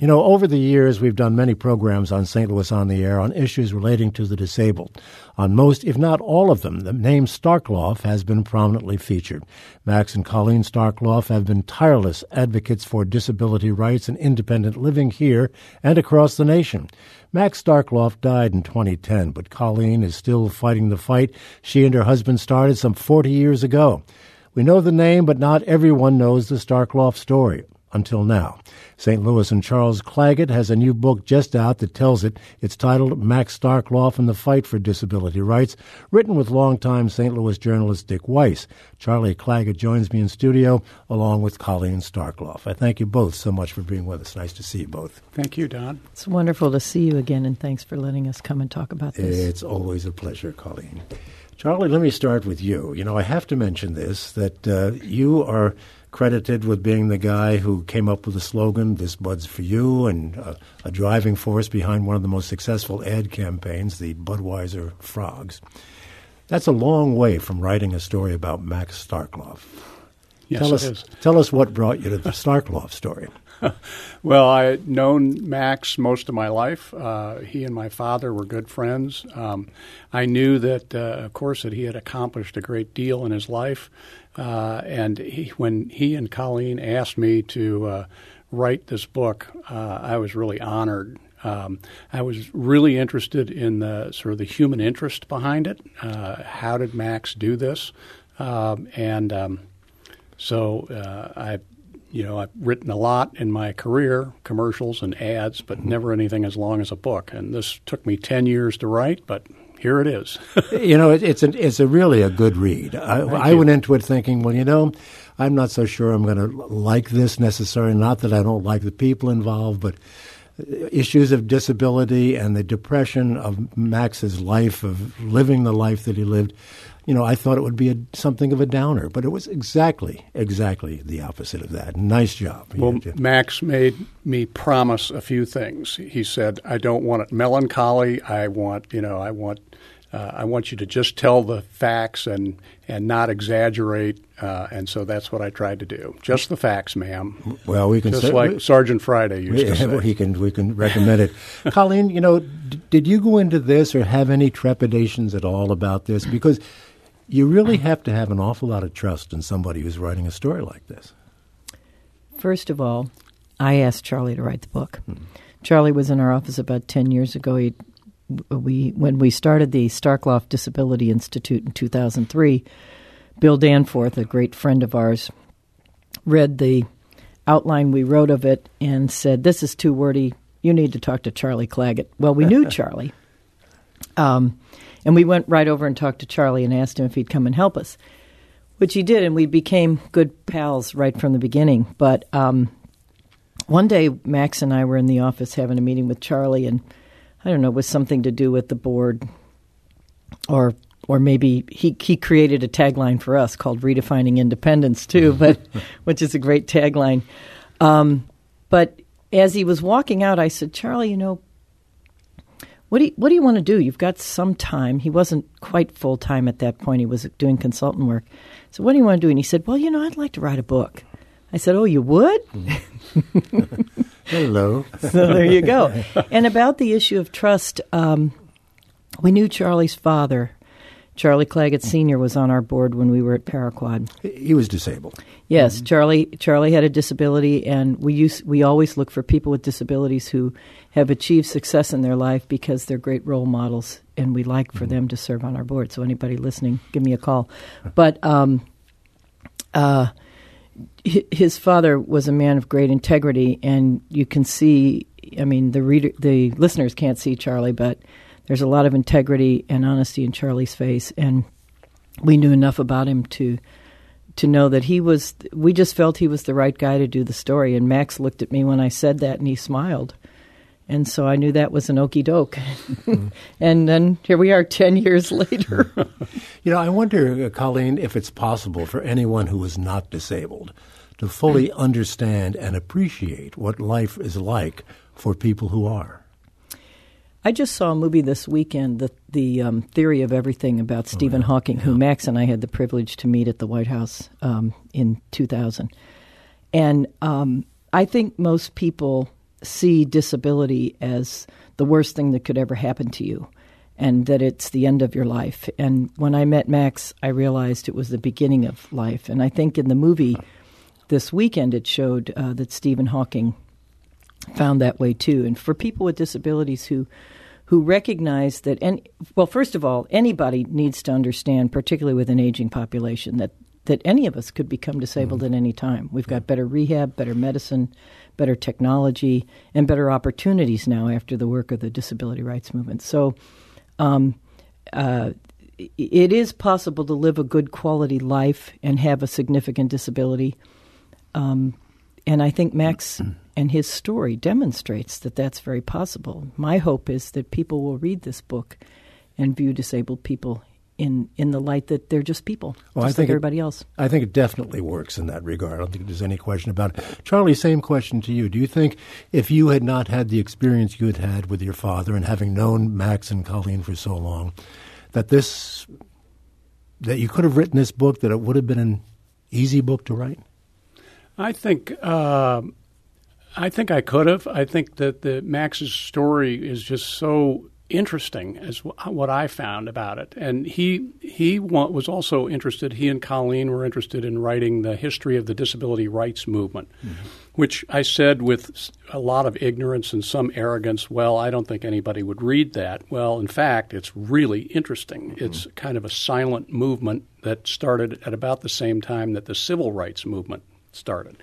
You know, over the years, we've done many programs on St. Louis on the Air on issues relating to the disabled. On most, if not all of them, the name Starkloff has been prominently featured. Max and Colleen Starkloff have been tireless advocates for disability rights and independent living here and across the nation. Max Starkloff died in 2010, but Colleen is still fighting the fight she and her husband started some 40 years ago. We know the name, but not everyone knows the Starkloff story. Until now. St. Louis and Charles Claggett has a new book just out that tells it. It's titled Max Starkloff and the Fight for Disability Rights, written with longtime St. Louis journalist Dick Weiss. Charlie Claggett joins me in studio along with Colleen Starkloff. I thank you both so much for being with us. Nice to see you both. Thank you, Don. It's wonderful to see you again, and thanks for letting us come and talk about this. It's always a pleasure, Colleen. Charlie, let me start with you. You know, I have to mention this, that you are credited with being the guy who came up with the slogan, "This Bud's for You," and a driving force behind one of the most successful ad campaigns, the Budweiser Frogs. That's a long way from writing a story about Max Starkloff. Yes, Tell us what brought you to the Starkloff story. Well, I had known Max most of my life. He and my father were good friends. I knew that, of course, that he had accomplished a great deal in his life. And when he and Colleen asked me to write this book, I was really honored. I was really interested in the sort of the human interest behind it. How did Max do this? So I've written a lot in my career, commercials and ads, but never anything as long as a book. And this took me 10 years to write, but here it is. You know, it's really a good read. I went into it thinking, well, you know, I'm not so sure I'm going to like this necessarily. Not that I don't like the people involved, but issues of disability and the depression of Max's life, of living the life that he lived, you know, I thought it would be something of a downer, but it was exactly the opposite of that. Nice job. Well, Max made me promise a few things. He said, "I don't want it melancholy. I want you to just tell the facts and not exaggerate." And so that's what I tried to do. Just the facts, ma'am. Well, we can just like Sergeant Friday used to say. We can recommend it. Colleen, you know, did you go into this or have any trepidations at all about this? Because you really have to have an awful lot of trust in somebody who's writing a story like this. First of all, I asked Charlie to write the book. Charlie was in our office about 10 years ago. When we started the Starkloff Disability Institute in 2003, Bill Danforth, a great friend of ours, read the outline we wrote of it and said, "This is too wordy. You need to talk to Charlie Claggett." Well, we knew Charlie. And we went right over and talked to Charlie and asked him if he'd come and help us, which he did, and we became good pals right from the beginning. But one day, Max and I were in the office having a meeting with Charlie, and I don't know, it was something to do with the board, or maybe he created a tagline for us called Redefining Independence, too, but which is a great tagline. But as he was walking out, I said, "Charlie, you know, what do you want to do? You've got some time." He wasn't quite full-time at that point. He was doing consultant work. So what do you want to do? And he said, "Well, you know, I'd like to write a book." I said, "Oh, you would?" Hello. So there you go. And about the issue of trust, we knew Charlie's father. Charlie Claggett Sr. was on our board when we were at Paraquad. He was disabled. Yes, Charlie had a disability, and we always look for people with disabilities who have achieved success in their life because they're great role models, and we like for them to serve on our board. So anybody listening, give me a call. But his father was a man of great integrity, and you can see, I mean, the listeners can't see Charlie, but there's a lot of integrity and honesty in Charlie's face, and we knew enough about him to know that we just felt he was the right guy to do the story. And Max looked at me when I said that, and he smiled. And so I knew that was an okie doke. And then here we are 10 years later. You know, I wonder, Colleen, if it's possible for anyone who is not disabled to fully understand and appreciate what life is like for people who are. I just saw a movie this weekend, the Theory of Everything, about Stephen Hawking, who Max and I had the privilege to meet at the White House in 2000. And I think most people see disability as the worst thing that could ever happen to you, and that it's the end of your life. And when I met Max, I realized it was the beginning of life. And I think in the movie this weekend it showed that Stephen Hawking found that way too. And for people with disabilities who recognize that, first of all, anybody needs to understand, particularly with an aging population, that any of us could become disabled at any time. We've got better rehab, better medicine, better technology, and better opportunities now after the work of the disability rights movement. So it is possible to live a good quality life and have a significant disability. And I think Max and his story demonstrates that that's very possible. My hope is that people will read this book and view disabled people in the light that they're just people, just like everybody else. I think it definitely works in that regard. I don't think there's any question about it. Charlie, same question to you. Do you think if you had not had the experience you had had with your father and having known Max and Colleen for so long, that you could have written this book, that it would have been an easy book to write? I think I could have. I think that Max's story is just so interesting as what I found about it. And he was also interested, he and Colleen were interested in writing the history of the disability rights movement, which I said with a lot of ignorance and some arrogance, well, I don't think anybody would read that. Well, in fact, it's really interesting. It's kind of a silent movement that started at about the same time that the civil rights movement started.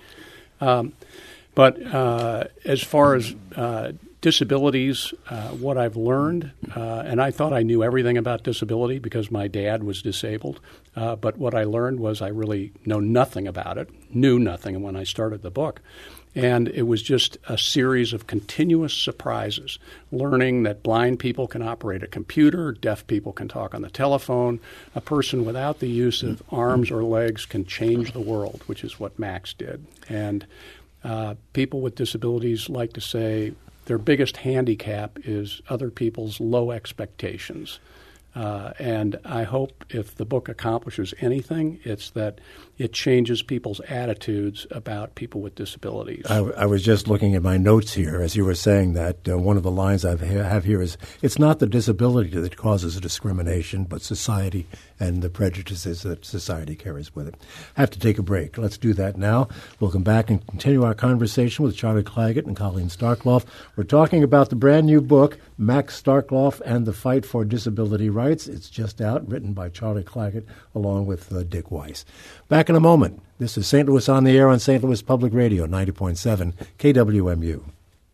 But as far as disabilities, what I've learned, and I thought I knew everything about disability because my dad was disabled, but what I learned was I really know nothing about it, knew nothing when I started the book. And it was just a series of continuous surprises, learning that blind people can operate a computer, deaf people can talk on the telephone, a person without the use of arms or legs can change the world, which is what Max did. And people with disabilities like to say their biggest handicap is other people's low expectations. And I hope if the book accomplishes anything, it's that it changes people's attitudes about people with disabilities. I was just looking at my notes here as you were saying that. One of the lines I have here is, it's not the disability that causes discrimination, but society and the prejudices that society carries with it. I have to take a break. Let's do that now. We'll come back and continue our conversation with Charlie Claggett and Colleen Starkloff. We're talking about the brand new book, Max Starkloff and the Fight for Disability Rights. It's just out, written by Charlie Claggett along with Dick Weiss. Back in a moment. This is St. Louis on the Air on St. Louis Public Radio, 90.7 KWMU.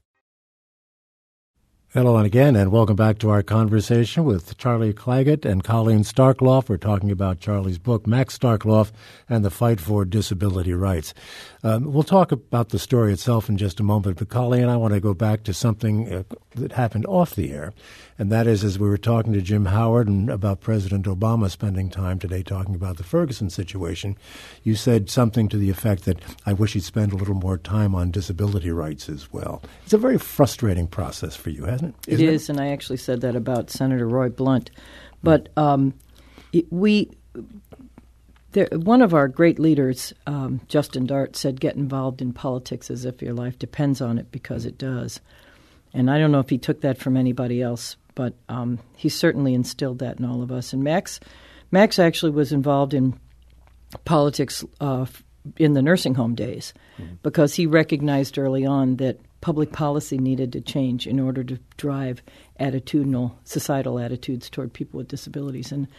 Hello again, and welcome back to our conversation with Charlie Claggett and Colleen Starkloff. We're talking about Charlie's book, Max Starkloff and the Fight for Disability Rights. We'll talk about the story itself in just a moment, but Colleen, I want to go back to something that happened off the air, and that is as we were talking to Jim Howard and about President Obama spending time today talking about the Ferguson situation, you said something to the effect that I wish he'd spend a little more time on disability rights as well. It's a very frustrating process for you, hasn't it? It is, and I actually said that about Senator Roy Blunt. But one of our great leaders, Justin Dart, said, get involved in politics as if your life depends on it, because it does. And I don't know if he took that from anybody else, but he certainly instilled that in all of us. And Max actually was involved in politics in the nursing home days because he recognized early on that public policy needed to change in order to drive societal attitudes toward people with disabilities. And,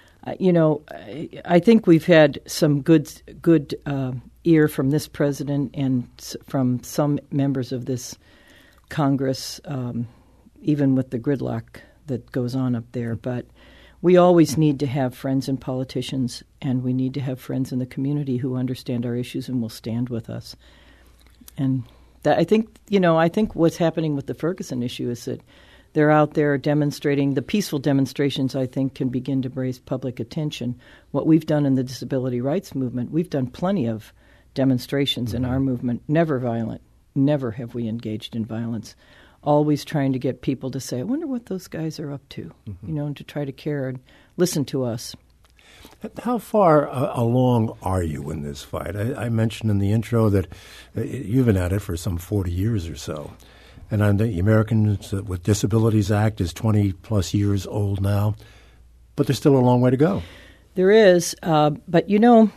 I think we've had some good ear from this president and from some members of this Congress, even with the gridlock that goes on up there. But we always need to have friends and politicians, and we need to have friends in the community who understand our issues and will stand with us. And I think what's happening with the Ferguson issue is that they're out there demonstrating. The peaceful demonstrations, I think, can begin to raise public attention. What we've done in the disability rights movement, we've done plenty of demonstrations in our movement, never violent. Never have we engaged in violence. Always trying to get people to say, I wonder what those guys are up to, and to try to care and listen to us. How far along are you in this fight? I mentioned in the intro that you've been at it for some 40 years or so. And on the Americans with Disabilities Act is 20-plus years old now. But there's still a long way to go. There is. But,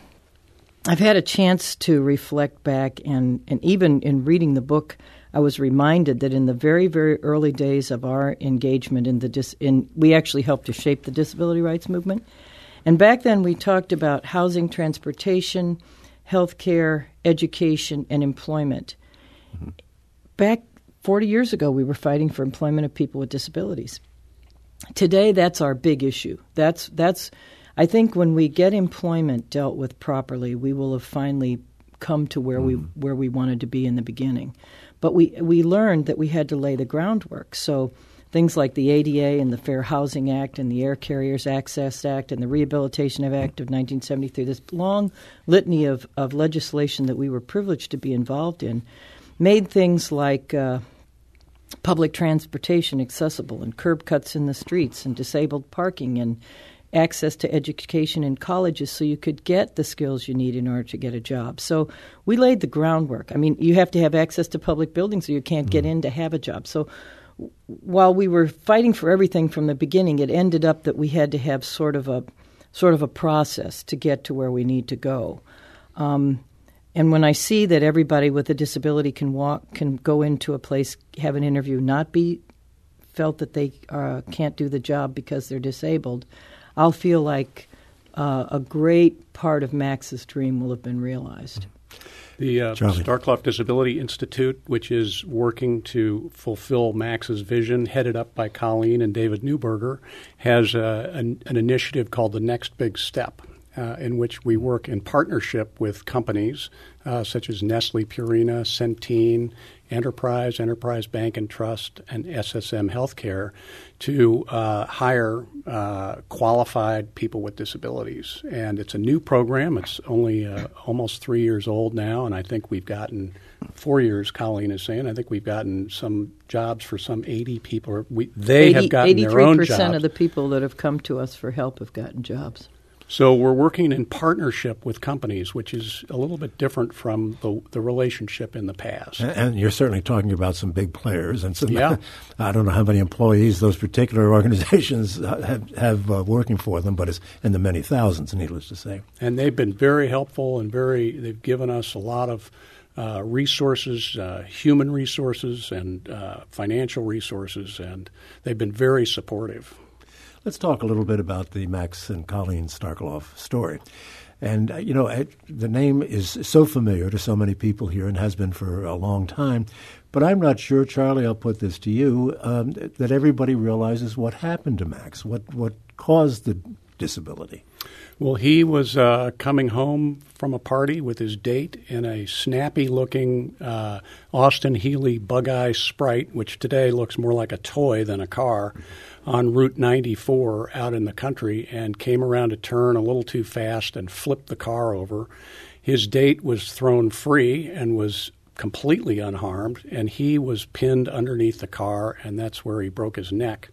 I've had a chance to reflect back, and even in reading the book, I was reminded that in the very, very early days of our engagement we actually helped to shape the disability rights movement. And back then we talked about housing, transportation, health care, education, and employment. Mm-hmm. Back 40 years ago, we were fighting for employment of people with disabilities. Today, that's our big issue. That's. I think when we get employment dealt with properly, we will have finally come to where we wanted to be in the beginning. But we learned that we had to lay the groundwork. So things like the ADA and the Fair Housing Act and the Air Carriers Access Act and the Rehabilitation Act of 1973, this long litany of legislation that we were privileged to be involved in, made things like public transportation accessible and curb cuts in the streets and disabled parking and access to education in colleges so you could get the skills you need in order to get a job. So we laid the groundwork. I mean, you have to have access to public buildings or you can't get in to have a job. So while we were fighting for everything from the beginning, it ended up that we had to have sort of a process to get to where we need to go. And when I see that everybody with a disability can go into a place, have an interview, not be felt that they can't do the job because they're disabled, I'll feel like a great part of Max's dream will have been realized. The Starkloff Disability Institute, which is working to fulfill Max's vision, headed up by Colleen and David Newberger, has an initiative called The Next Big Step, in which we work in partnership with companies such as Nestle, Purina, Centene, Enterprise Bank and Trust, and SSM Healthcare to hire qualified people with disabilities. And it's a new program. It's only almost 3 years old now, and I think we've gotten 4 years, Colleen is saying. I think we've gotten some jobs for some 80 people. They have gotten their own jobs. 83% of the people that have come to us for help have gotten jobs. So we're working in partnership with companies, which is a little bit different from the relationship in the past. And you're certainly talking about some big players. And some, yeah. I don't know how many employees those particular organizations have working for them, but it's in the many thousands, needless to say. And they've been very helpful and they've given us a lot of resources, human resources and financial resources, and they've been very supportive. Let's talk a little bit about the Max and Colleen Starkloff story. And, the name is so familiar to so many people here and has been for a long time. But I'm not sure, Charlie, I'll put this to you, that everybody realizes what happened to Max, what caused the disability. Well, he was coming home from a party with his date in a snappy-looking Austin Healey Bug-Eye Sprite, which today looks more like a toy than a car, on Route 94 out in the country, and came around a turn a little too fast and flipped the car over. His date was thrown free and was completely unharmed, and he was pinned underneath the car, and that's where he broke his neck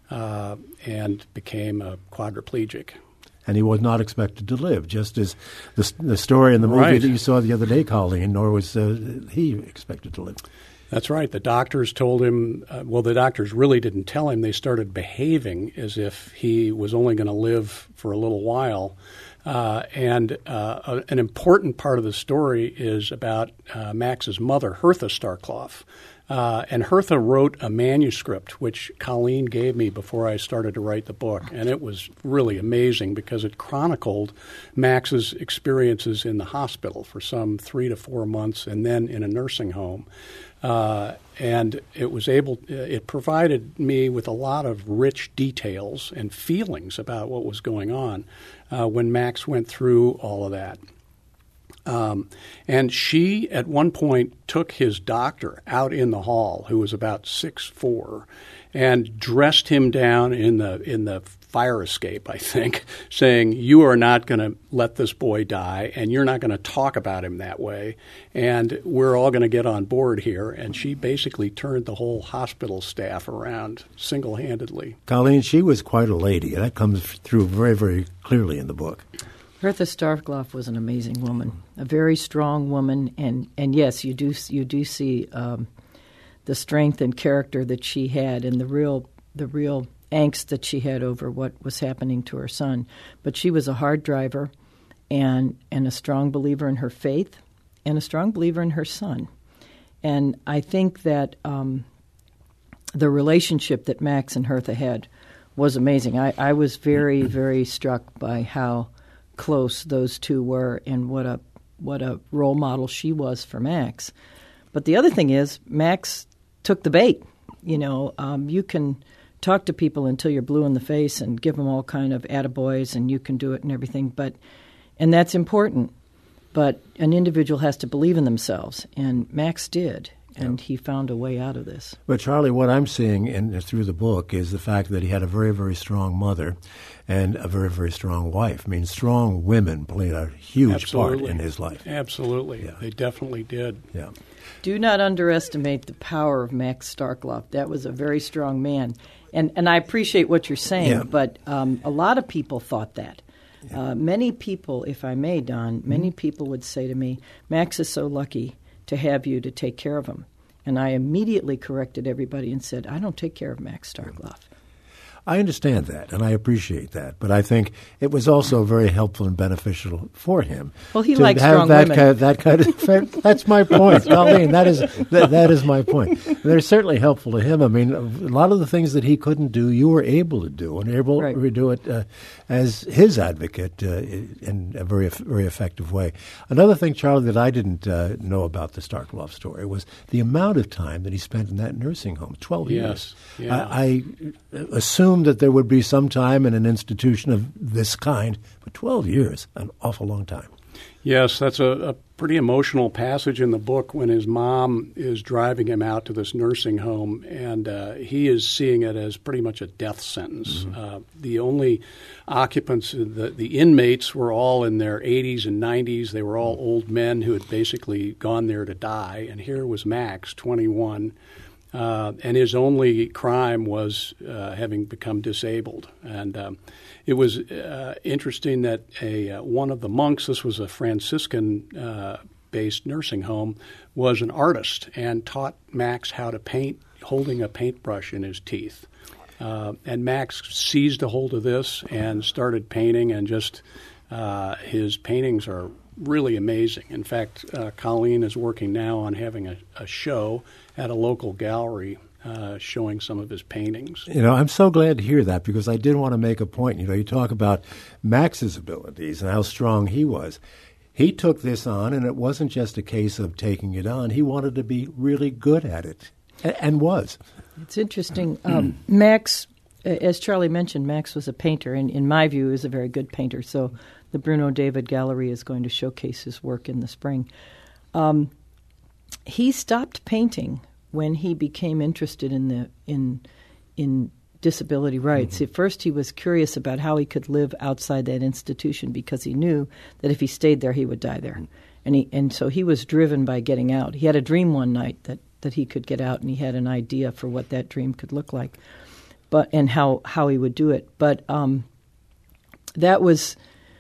and became a quadriplegic. And he was not expected to live, just as the story in the movie that you saw the other day, Colleen, nor was he expected to live. That's right. The doctors told him, the doctors really didn't tell him. They started behaving as if he was only going to live for a little while. And an important part of the story is about Max's mother, Hertha Starkloff. And Hertha wrote a manuscript, which Colleen gave me before I started to write the book. And it was really amazing because it chronicled Max's experiences in the hospital for some 3 to 4 months and then in a nursing home. And it provided me with a lot of rich details and feelings about what was going on when Max went through all of that. And she, at one point, took his doctor out in the hall, who was about 6'4", and dressed him down in the fire escape, I think, saying, "You are not going to let this boy die, and you're not going to talk about him that way, and we're all going to get on board here." And she basically turned the whole hospital staff around single-handedly. Colleen, she was quite a lady. That comes through very, very clearly in the book. Hertha Starkloff was an amazing woman, a very strong woman, and yes, you do see the strength and character that she had, and the real angst that she had over what was happening to her son. But she was a hard driver, and a strong believer in her faith, and a strong believer in her son. And I think that the relationship that Max and Hertha had was amazing. I was very, very struck by how close those two were, and what a role model she was for Max. But the other thing is, Max took the bait. You can talk to people until you're blue in the face and give them all kind of attaboys, and you can do it and everything. And that's important. But an individual has to believe in themselves, and Max did. And he found a way out of this. But, Charlie, what I'm seeing through the book is the fact that he had a very, very strong mother and a very, very strong wife. I mean, strong women played a huge part in his life. Absolutely. Yeah. They definitely did. Yeah. Do not underestimate the power of Max Starkloff. That was a very strong man. And I appreciate what you're saying, but a lot of people thought that. Yeah. Many people, if I may, Don, many people would say to me, Max is so lucky to have you to take care of him. And I immediately corrected everybody and said, I don't take care of Max Starkloff. I understand that, and I appreciate that. But I think it was also very helpful and beneficial for him. Well, he likes strong women. That kind of that's my point, Colleen. That is my point. They're certainly helpful to him. I mean, a lot of the things that he couldn't do, you were able to do, and able to do it as his advocate in a very, very effective way. Another thing, Charlie, that I didn't know about the Starkloff story was the amount of time that he spent in that nursing home, 12 years. Yeah. I assumed that there would be some time in an institution of this kind, but 12 years, an awful long time. Yes, that's a pretty emotional passage in the book when his mom is driving him out to this nursing home, and he is seeing it as pretty much a death sentence. Mm-hmm. The only occupants, the inmates, were all in their 80s and 90s. They were all old men who had basically gone there to die, and here was Max, 21, and his only crime was having become disabled. And it was interesting that one of the monks, this was a Franciscan-based nursing home, was an artist and taught Max how to paint, holding a paintbrush in his teeth. And Max seized a hold of this and started painting, and just his paintings are really amazing. In fact, Colleen is working now on having a show at a local gallery showing some of his paintings. I'm so glad to hear that, because I did want to make a point. You talk about Max's abilities and how strong he was. He took this on, and it wasn't just a case of taking it on. He wanted to be really good at it, and was. It's interesting. Max, as Charlie mentioned, Max was a painter, and in my view, is a very good painter. So the Bruno David Gallery is going to showcase his work in the spring. He stopped painting when he became interested in disability rights. Mm-hmm. At first, he was curious about how he could live outside that institution, because he knew that if he stayed there, he would die there. And so he was driven by getting out. He had a dream one night that he could get out, and he had an idea for what that dream could look like, and how he would do it. But that was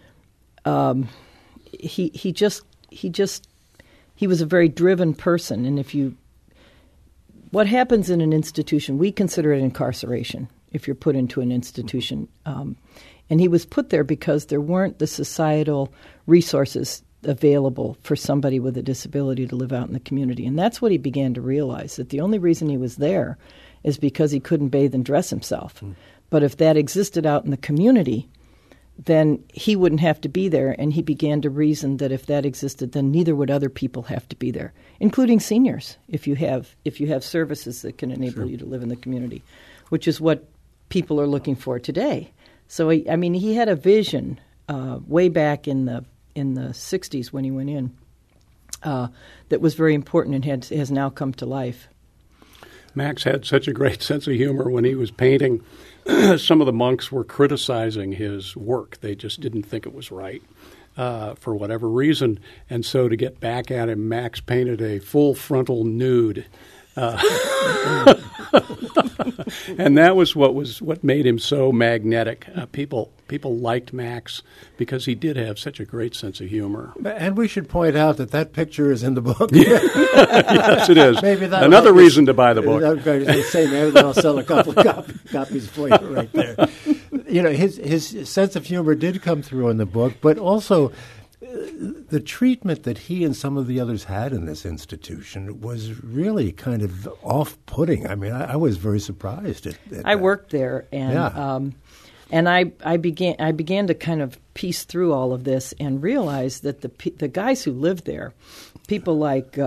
he was a very driven person. And what happens in an institution, we consider it incarceration if you're put into an institution. And he was put there because there weren't the societal resources available for somebody with a disability to live out in the community. And that's what he began to realize, that the only reason he was there is because he couldn't bathe and dress himself. But if that existed out in the community, then he wouldn't have to be there. And he began to reason that if that existed, then neither would other people have to be there, including seniors, if you have services that can enable you to live in the community, which is what people are looking for today. So, he had a vision way back in the 60s when he went in that was very important and has now come to life. Max had such a great sense of humor when he was painting. Some of the monks were criticizing his work. They just didn't think it was right for whatever reason. And so to get back at him, Max painted a full frontal nude. And that was what made him so magnetic. People liked Max because he did have such a great sense of humor. And we should point out that picture is in the book. Yes, it is. Maybe another reason to buy the book. I was going to say, maybe I'll sell a couple of copies for you right there. His sense of humor did come through in the book, but also the treatment that he and some of the others had in this institution was really kind of off-putting. I mean, I was very surprised at I worked there, and and I began to kind of piece through all of this and realize that the guys who lived there, people like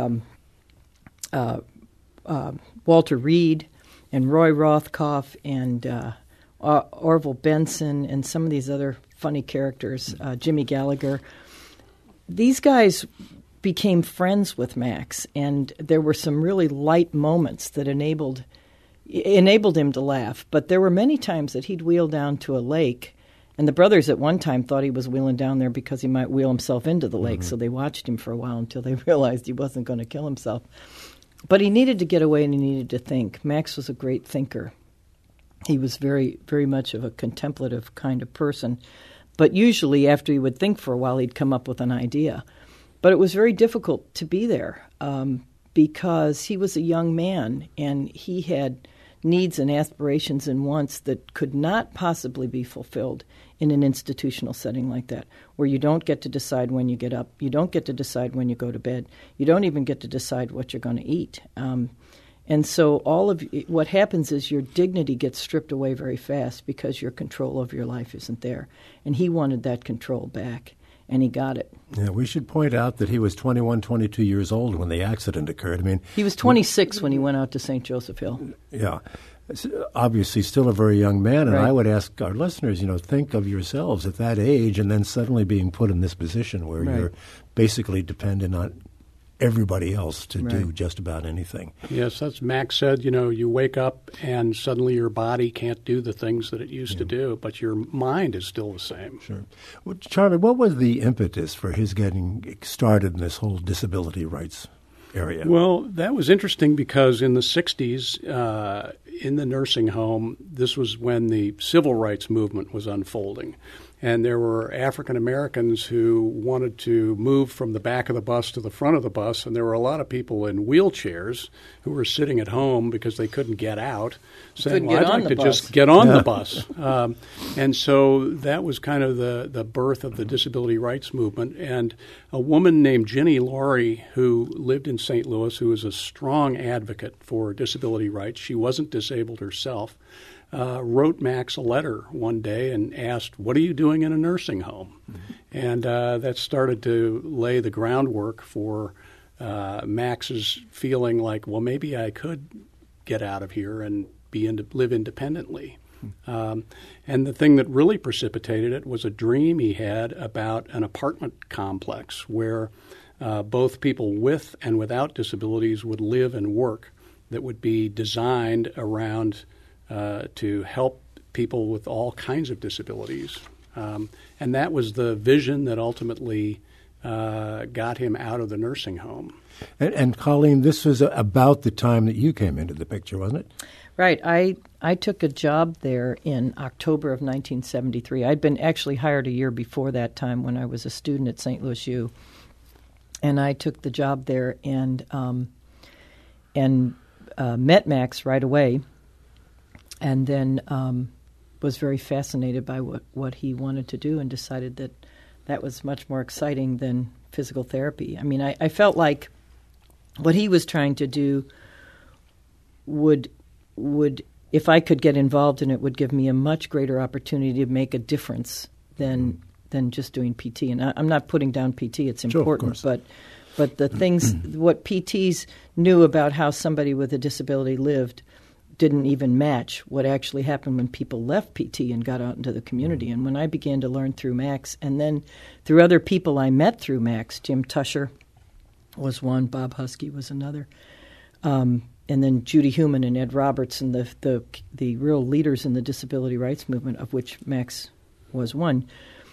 Walter Reed and Roy Rothkopf and Orville Benson and some of these other funny characters, Jimmy Gallagher. These guys became friends with Max, and there were some really light moments that enabled him to laugh. But there were many times that he'd wheel down to a lake, and the brothers at one time thought he was wheeling down there because he might wheel himself into the lake, so they watched him for a while until they realized he wasn't going to kill himself. But he needed to get away and he needed to think. Max was a great thinker. He was very, very much of a contemplative kind of person. But usually after he would think for a while, he'd come up with an idea. But it was very difficult to be there because he was a young man and he had needs and aspirations and wants that could not possibly be fulfilled in an institutional setting like that, where you don't get to decide when you get up, you don't get to decide when you go to bed, you don't even get to decide what you're going to eat. And so all of what happens is your dignity gets stripped away very fast because your control of your life isn't there. And he wanted that control back, and he got it. Yeah, we should point out that he was 21, 22 years old when the accident occurred. I mean, he was 26 when he went out to St. Joseph Hill. Yeah. Obviously still a very young man, and right. I would ask our listeners, think of yourselves at that age and then suddenly being put in this position where right. you're basically dependent on everybody else to right. do just about anything. Yes, as Max said, you wake up and suddenly your body can't do the things that it used to do, but your mind is still the same. Sure. Well, Charlie, what was the impetus for his getting started in this whole disability rights area? Well, that was interesting because in the 60s, in the nursing home, this was when the civil rights movement was unfolding. And there were African Americans who wanted to move from the back of the bus to the front of the bus, and there were a lot of people in wheelchairs who were sitting at home because they couldn't get out, saying, well, I'd like to just get on the bus. And so that was kind of the birth of the disability rights movement. And a woman named Ginny Laurie, who lived in St. Louis, who was a strong advocate for disability rights, she wasn't disabled herself, wrote Max a letter one day and asked, what are you doing in a nursing home? Mm-hmm. And that started to lay the groundwork for Max's feeling like, well, maybe I could get out of here and live independently. Mm-hmm. And the thing that really precipitated it was a dream he had about an apartment complex where both people with and without disabilities would live and work, that would be designed around to help people with all kinds of disabilities. And that was the vision that ultimately got him out of the nursing home. And Colleen, this was about the time that you came into the picture, wasn't it? Right. I took a job there in October of 1973. I'd been actually hired a year before that time when I was a student at St. Louis U. And I took the job there and met Max right away. And then was very fascinated by what he wanted to do and decided that that was much more exciting than physical therapy. I mean, I felt like what he was trying to do would if I could get involved in it, would give me a much greater opportunity to make a difference than just doing PT. And I'm not putting down PT; it's important. Sure, but the things, what PTs knew about how somebody with a disability lived, didn't even match what actually happened when people left PT and got out into the community. And when I began to learn through Max, and then through other people I met through Max, Jim Tusher was one, Bob Husky was another, and then Judy Heumann and Ed Roberts, and the real leaders in the disability rights movement, of which Max was one.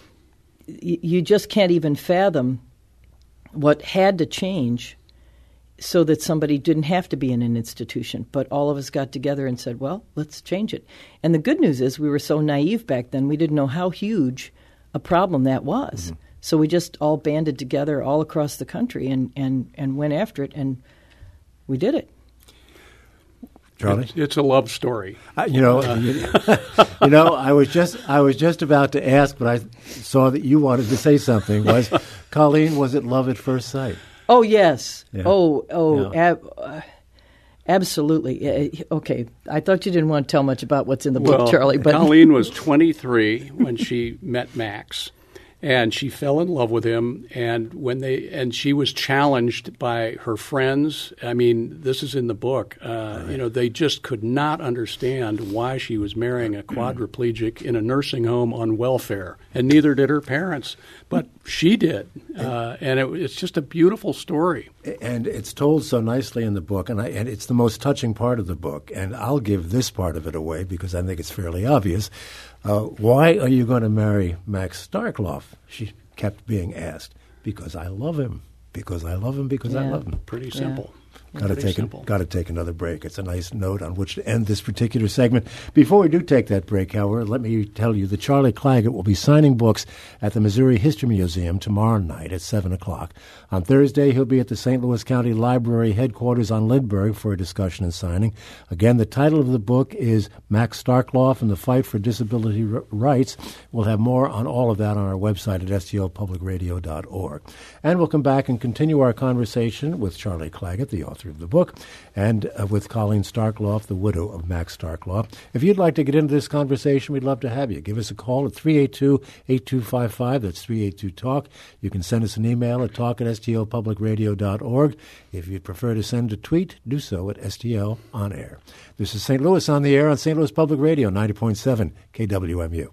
You just can't even fathom what had to change so that somebody didn't have to be in an institution. But all of us got together and said, well, let's change it. And the good news is we were so naive back then, we didn't know how huge a problem that was. Mm-hmm. So we just all banded together all across the country and went after it, and we did it. Charlie, it's a love story. I was just about to ask, but I saw that you wanted to say something. Colleen, was it love at first sight? Oh yes. Yeah. Absolutely. Okay, I thought you didn't want to tell much about what's in the book, Charlie. But Colleen was 23 when she met Max. And she fell in love with him, and she was challenged by her friends. I mean, this is in the book. They just could not understand why she was marrying a quadriplegic in a nursing home on welfare, and neither did her parents. But she did, and it's just a beautiful story. And it's told so nicely in the book, and it's the most touching part of the book. And I'll give this part of it away because I think it's fairly obvious. Why are you going to marry Max Starkloff? She kept being asked. Because I love him. Because I love him. Because I love him. Pretty simple. Got to take another break. It's a nice note on which to end this particular segment. Before we do take that break, however, let me tell you that Charlie Claggett will be signing books at the Missouri History Museum tomorrow night at 7 o'clock. On Thursday, he'll be at the St. Louis County Library headquarters on Lindbergh for a discussion and signing. Again, the title of the book is Max Starkloff and the Fight for Disability Rights. We'll have more on all of that on our website at stlpublicradio.org. And we'll come back and continue our conversation with Charlie Claggett, the author of the book, and with Colleen Starkloff, the widow of Max Starkloff. If you'd like to get into this conversation, we'd love to have you. Give us a call at 382-8255. That's 382-TALK. You can send us an email at talk@stlpublicradio.org. If you'd prefer to send a tweet, do so at STL On Air. This is St. Louis on the Air on St. Louis Public Radio, 90.7 KWMU.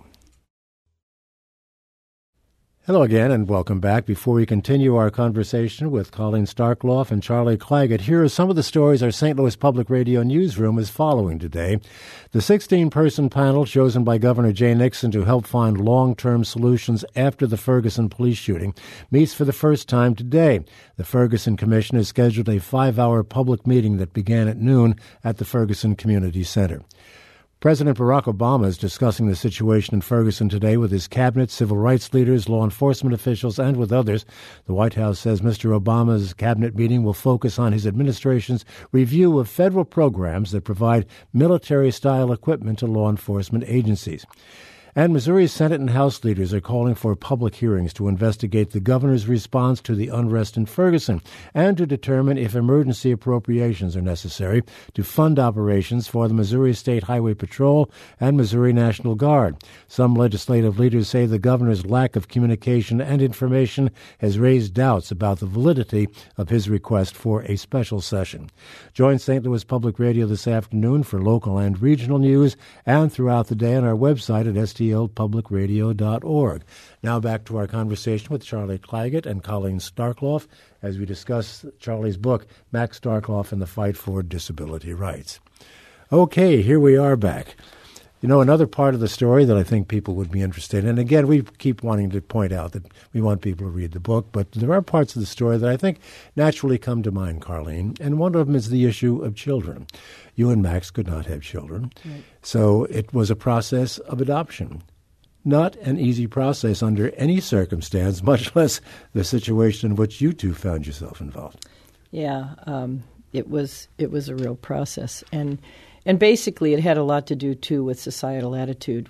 Hello again, and welcome back. Before we continue our conversation with Colleen Starkloff and Charlie Claggett, here are some of the stories our St. Louis Public Radio newsroom is following today. The 16-person panel chosen by Governor Jay Nixon to help find long-term solutions after the Ferguson police shooting meets for the first time today. The Ferguson Commission has scheduled a 5-hour public meeting that began at noon at the Ferguson Community Center. President Barack Obama is discussing the situation in Ferguson today with his cabinet, civil rights leaders, law enforcement officials, and with others. The White House says Mr. Obama's cabinet meeting will focus on his administration's review of federal programs that provide military-style equipment to law enforcement agencies. And Missouri's Senate and House leaders are calling for public hearings to investigate the governor's response to the unrest in Ferguson and to determine if emergency appropriations are necessary to fund operations for the Missouri State Highway Patrol and Missouri National Guard. Some legislative leaders say the governor's lack of communication and information has raised doubts about the validity of his request for a special session. Join St. Louis Public Radio this afternoon for local and regional news and throughout the day on our website at stlpublicradio.org. Now back to our conversation with Charlie Claggett and Colleen Starkloff as we discuss Charlie's book, Max Starkloff and the Fight for Disability Rights. Okay, here we are back. You know, another part of the story that I think people would be interested in, and again, we keep wanting to point out that we want people to read the book, but there are parts of the story that I think naturally come to mind, Colleen, and one of them is the issue of children. You and Max could not have children, right. So it was a process of adoption. Not an easy process under any circumstance, much less the situation in which you two found yourself involved. Yeah, it was a real process, and basically it had a lot to do too with societal attitude.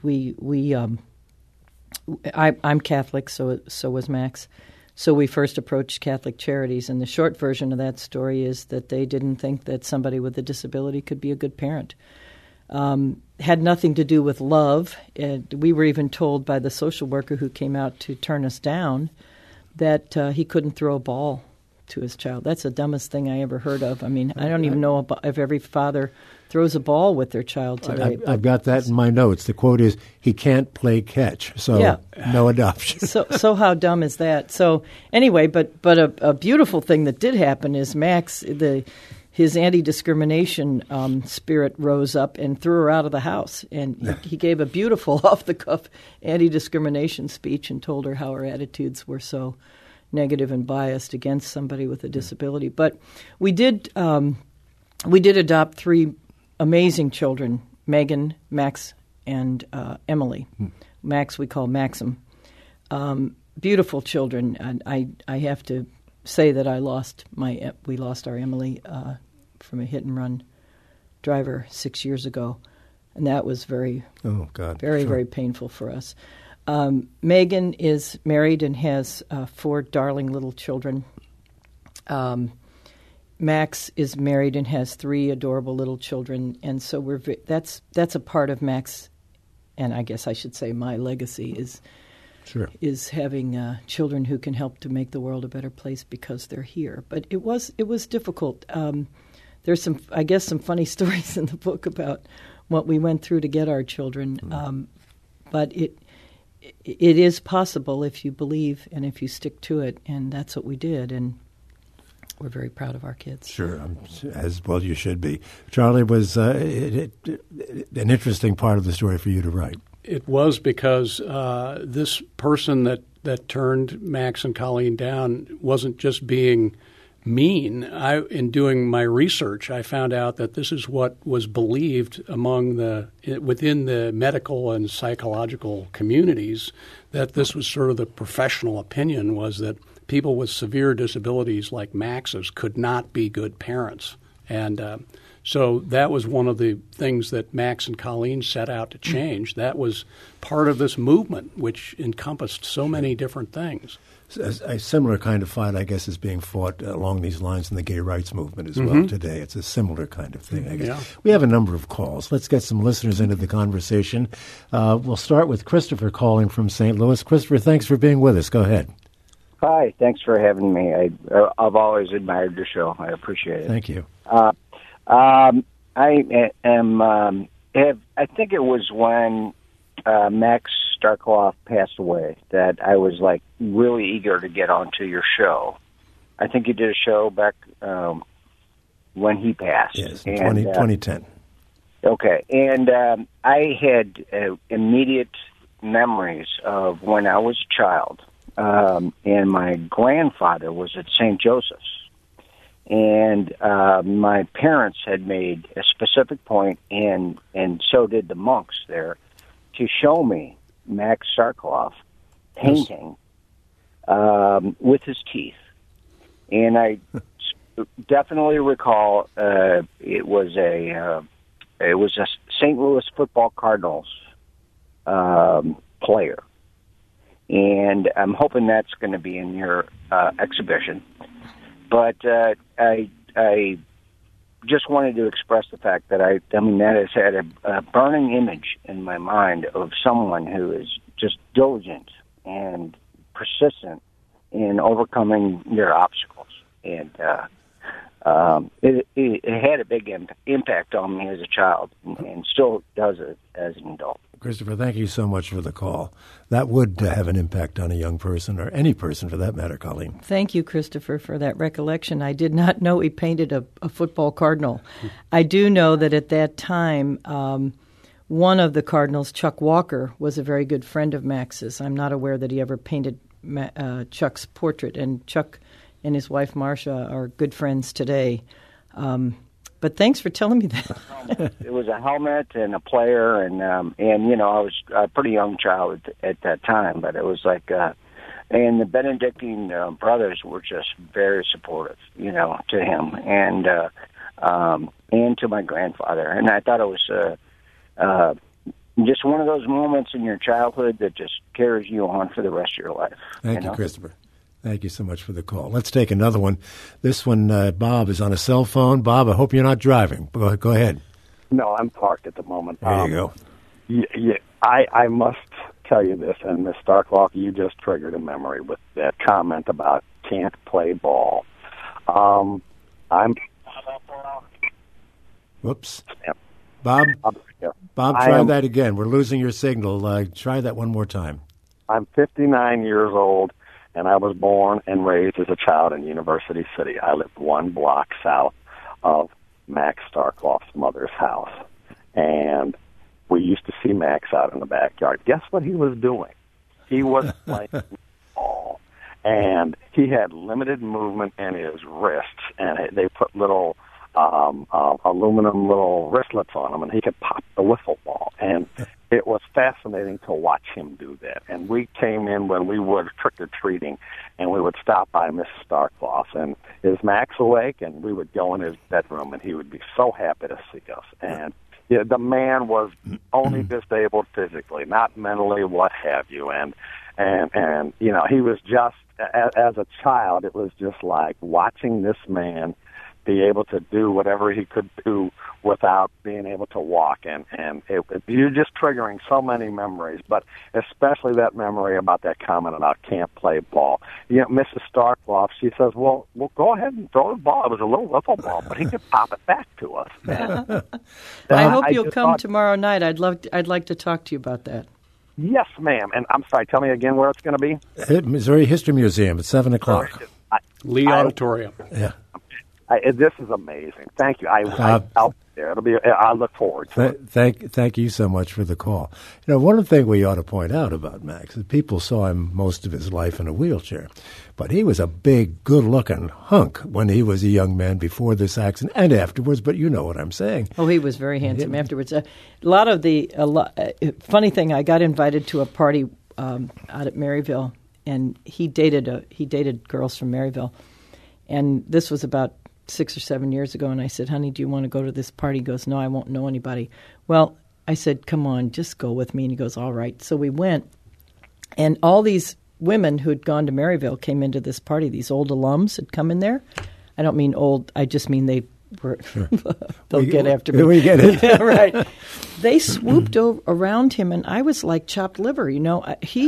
I'm Catholic, so was Max. So we first approached Catholic Charities, and the short version of that story is that they didn't think that somebody with a disability could be a good parent. Had nothing to do with love. We were even told by the social worker who came out to turn us down that he couldn't throw a ball to his child. That's the dumbest thing I ever heard of. I mean, I don't even know if every father throws a ball with their child today. I've got that in my notes. The quote is, he can't play catch, so yeah. No adoption. So how dumb is that? So anyway, but a beautiful thing that did happen is Max, his anti-discrimination spirit rose up and threw her out of the house. And he gave a beautiful off-the-cuff anti-discrimination speech and told her how her attitudes were so negative and biased against somebody with a disability. But we did adopt 3 amazing children, Megan, Max, and Emily. Max we call Maxim. Beautiful children. And I have to say that we lost our Emily from a hit-and-run driver 6 years ago. And that was very painful for us. Megan is married and has 4 darling little children. Max is married and has 3 adorable little children, and so that's a part of Max, and I guess I should say my legacy is having children who can help to make the world a better place because they're here. But it was difficult. There's some funny stories in the book about what we went through to get our children, but it is possible if you believe and if you stick to it, and that's what we did, and we're very proud of our kids. Sure, as well you should be. Charlie, was an interesting part of the story for you to write. It was because this person that turned Max and Colleen down wasn't just being mean. In doing my research, I found out that this is what was believed within the medical and psychological communities, that this was sort of the professional opinion, was that people with severe disabilities like Max's could not be good parents. And so that was one of the things that Max and Colleen set out to change. That was part of this movement, which encompassed so many different things. A similar kind of fight, I guess, is being fought along these lines in the gay rights movement as well today. It's a similar kind of thing, I guess. Yeah. We have a number of calls. Let's get some listeners into the conversation. We'll start with Christopher calling from St. Louis. Christopher, thanks for being with us. Go ahead. Hi, thanks for having me. I've always admired your show. I appreciate it. Thank you. I think it was when Max Starkloff passed away that I was really eager to get onto your show. I think you did a show back when he passed. Yes, 2010. Okay, and I had immediate memories of when I was a child, and my grandfather was at St. Joseph's. And my parents had made a specific point, and so did the monks there, to show me Max Starkloff painting with his teeth. And I definitely recall it was a St. Louis Football Cardinals player. And I'm hoping that's going to be in your exhibition. But I just wanted to express the fact that that has had a burning image in my mind of someone who is just diligent and persistent in overcoming their obstacles. And it had a big impact on me as a child, and still does it as an adult. Christopher, thank you so much for the call. That would have an impact on a young person, or any person for that matter, Colleen. Thank you, Christopher, for that recollection. I did not know he painted a football cardinal. I do know that at that time, one of the Cardinals, Chuck Walker, was a very good friend of Max's. I'm not aware that he ever painted Chuck's portrait, and Chuck and his wife, Marcia, are good friends today. But thanks for telling me that. It was a helmet and a player, and I was a pretty young child at that time, but it was and the Benedictine brothers were just very supportive, to him and to my grandfather. And I thought it was just one of those moments in your childhood that just carries you on for the rest of your life. Thank you, Christopher. Thank you so much for the call. Let's take another one. This one, Bob, is on a cell phone. Bob, I hope you're not driving. Go ahead. No, I'm parked at the moment. There you go. Yeah, I must tell you this, and Ms. Starkloff, you just triggered a memory with that comment about can't play ball. Whoops. Yeah. Bob, try that again. We're losing your signal. Try that one more time. I'm 59 years old. And I was born and raised as a child in University City. I lived one block south of Max Starkloff's mother's house. And we used to see Max out in the backyard. Guess what he was doing? He was playing ball. and he had limited movement in his wrists, and they put little aluminum little wristlets on him, and he could pop the wiffle ball. And it was fascinating to watch him do that. And we came in when we were trick-or-treating, and we would stop by Mrs. Starkloff, and is Max awake? And we would go in his bedroom, and he would be so happy to see us. And the man was only disabled physically, not mentally, what have you. And you know, he was just, as a child, it was just like watching this man be able to do whatever he could do without being able to walk. And you're just triggering so many memories, but especially that memory about that comment about can't play ball. You know, Mrs. Starkloff, she says, well, go ahead and throw the ball. It was a little wiffle ball, but he could pop it back to us. I hope you'll come tomorrow night. I'd like to talk to you about that. Yes, ma'am. And I'm sorry, tell me again where it's going to be? Missouri History Museum at 7 o'clock. Lee Auditorium. Yeah. This is amazing. Thank you. I'll be there. It'll be. I look forward to it. Thank you so much for the call. You know, one thing we ought to point out about Max is people saw him most of his life in a wheelchair, but he was a big, good-looking hunk when he was a young man before this accident and afterwards. But you know what I'm saying. Oh, he was very handsome afterwards. Funny thing, I got invited to a party out at Maryville, and he dated girls from Maryville, and this was about 6 or 7 years ago, and I said, honey, do you want to go to this party? He goes, no, I won't know anybody. Well, I said, come on, just go with me. And he goes, all right. So we went, and all these women who'd gone to Maryville came into this party. These old alums had come in there. I don't mean old, I just mean they were, sure. They'll get after me. We get it. Yeah, right. They swooped around him, and I was like chopped liver. You know,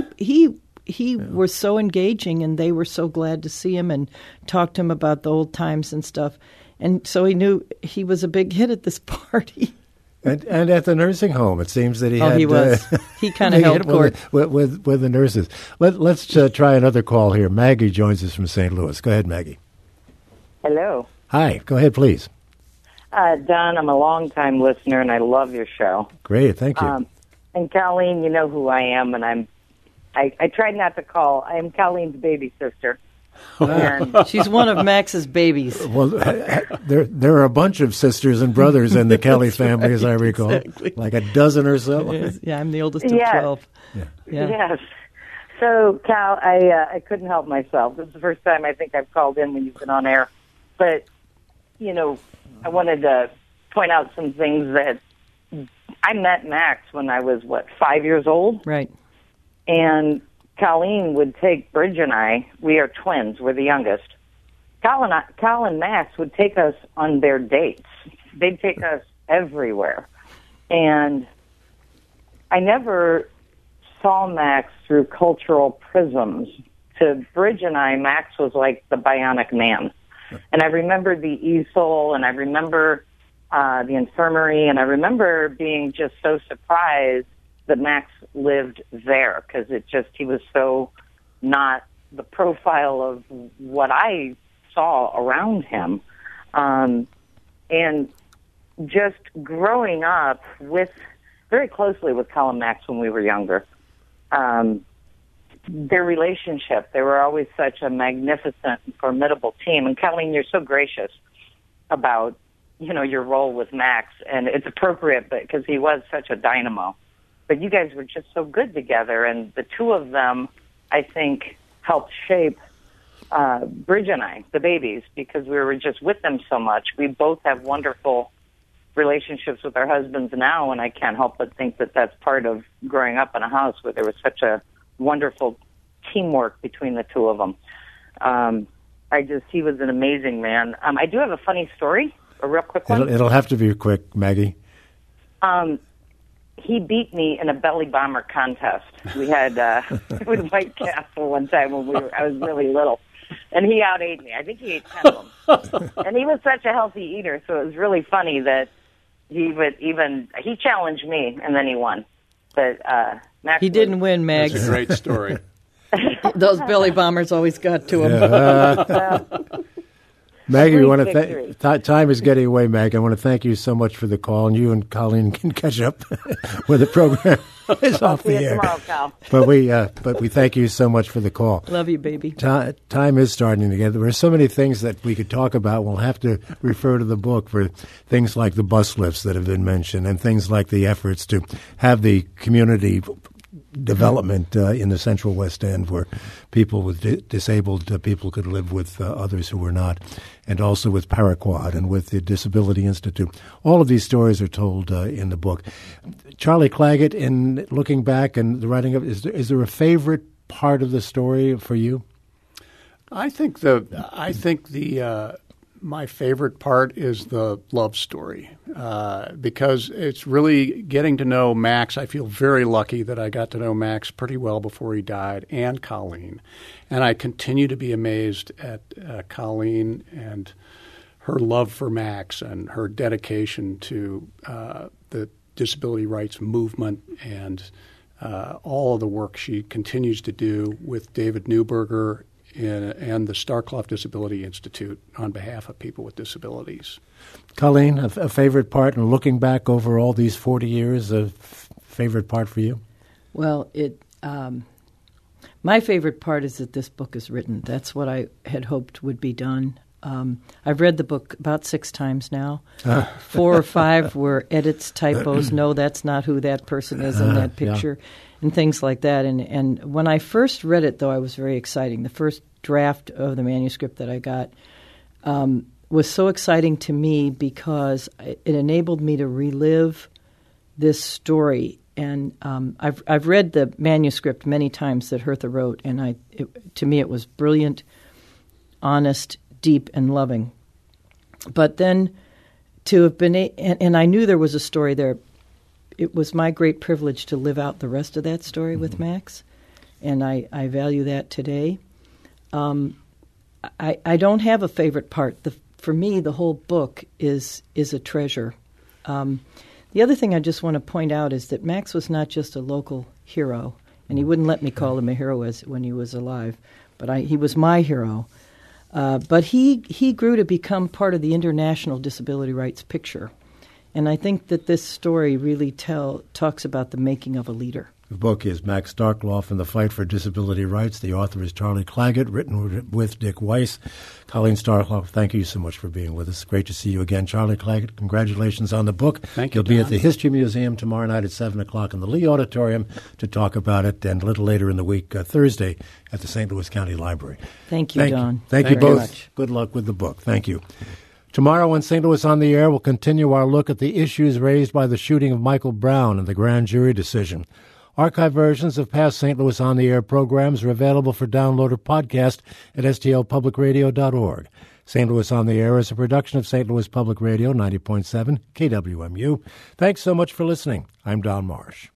he was so engaging, and they were so glad to see him and talk to him about the old times and stuff. And so he knew he was a big hit at this party. And at the nursing home, it seems that he was. He kind of held court with the nurses. Let's try another call here. Maggie joins us from St. Louis. Go ahead, Maggie. Hello. Hi. Go ahead, please. Don, I'm a long-time listener, and I love your show. Great. Thank you. And Colleen, you know who I am, and I tried not to call. I am Colleen's baby sister. And she's one of Max's babies. Well, there are a bunch of sisters and brothers in the Kelly family, as I recall, exactly. Like a dozen or so. Yeah, I'm the oldest of 12. Yeah. Yes. So, Cal, I couldn't help myself. This is the first time I think I've called in when you've been on air. But, you know, I wanted to point out some things that I met Max when I was, 5 years old? Right. And Colleen would take Bridge and I, we are twins, we're the youngest. Cal and Max would take us on their dates. They'd take us everywhere. And I never saw Max through cultural prisms. To Bridge and I, Max was like the bionic man. And I remember the easel, and I remember the infirmary, and I remember being just so surprised that Max lived there, because he was so not the profile of what I saw around him. And just growing up very closely with Colin Max when we were younger, their relationship, they were always such a magnificent, formidable team. And Colleen, you're so gracious about, your role with Max, and it's appropriate because he was such a dynamo. But you guys were just so good together, and the two of them, I think, helped shape Bridge and I, the babies, because we were just with them so much. We both have wonderful relationships with our husbands now, and I can't help but think that that's part of growing up in a house where there was such a wonderful teamwork between the two of them. He was an amazing man. I do have a funny story, a real quick one. It'll have to be quick, Maggie. He beat me in a belly bomber contest. We had with White Castle one time when I was really little, and he out-ate me. I think he ate 10 of them. And he was such a healthy eater, so it was really funny that he challenged me, and then he won. But Max didn't win, Max. That's a great story. Those belly bombers always got to him. Maggie, we want to victory. time is getting away, Maggie. I want to thank you so much for the call, and you and Colleen can catch up when the program is off See the you air. tomorrow, Cal. But we thank you so much for the call. Love you, baby. Time is starting to get. There are so many things that we could talk about. We'll have to refer to the book for things like the bus lifts that have been mentioned, and things like the efforts to have the community development in the Central West End, where people with disabled people could live with others who were not, and also with Paraquat and with the Disability Institute. All of these stories are told in the book. Charlie Claggett, in looking back and the writing of it, is there a favorite part of the story for you? I think my favorite part is the love story because it's really getting to know Max. I feel very lucky that I got to know Max pretty well before he died, and Colleen. And I continue to be amazed at Colleen and her love for Max and her dedication to the disability rights movement and all of the work she continues to do with David Newberger and the Starkloff Disability Institute on behalf of people with disabilities. Colleen, a favorite part, and looking back over all these 40 years, a favorite part for you? Well, my favorite part is that this book is written. That's what I had hoped would be done. I've read the book about 6 times now. 4 or 5 were edits, typos. No, that's not who that person is in that picture, and things like that. And when I first read it, though, I was very exciting. The first draft of the manuscript that I got was so exciting to me because it enabled me to relive this story. And I've read the manuscript many times that Hertha wrote, and to me it was brilliant, honest, deep, and loving. But then to have been, and I knew there was a story there. It was my great privilege to live out the rest of that story with Max, and I value that today. I don't have a favorite part. For me, the whole book is a treasure. The other thing I just want to point out is that Max was not just a local hero, and he wouldn't let me call him a hero when he was alive, but he was my hero. But he grew to become part of the international disability rights picture. And I think that this story really talks about the making of a leader. The book is Max Starkloff and the Fight for Disability Rights. The author is Charlie Claggett, written with Dick Weiss. Colleen Starkloff, thank you so much for being with us. Great to see you again. Charlie Claggett, congratulations on the book. Thank you, You'll be Don. at the History Museum tomorrow night at 7 o'clock in the Lee Auditorium to talk about it, and a little later in the week, Thursday, at the St. Louis County Library. Thank you, Don. Thank you very both. much. Good luck with the book. Thank you. Tomorrow on St. Louis on the Air, we'll continue our look at the issues raised by the shooting of Michael Brown and the grand jury decision. Archive versions of past St. Louis on the Air programs are available for download or podcast at stlpublicradio.org. St. Louis on the Air is a production of St. Louis Public Radio 90.7 KWMU. Thanks so much for listening. I'm Don Marsh.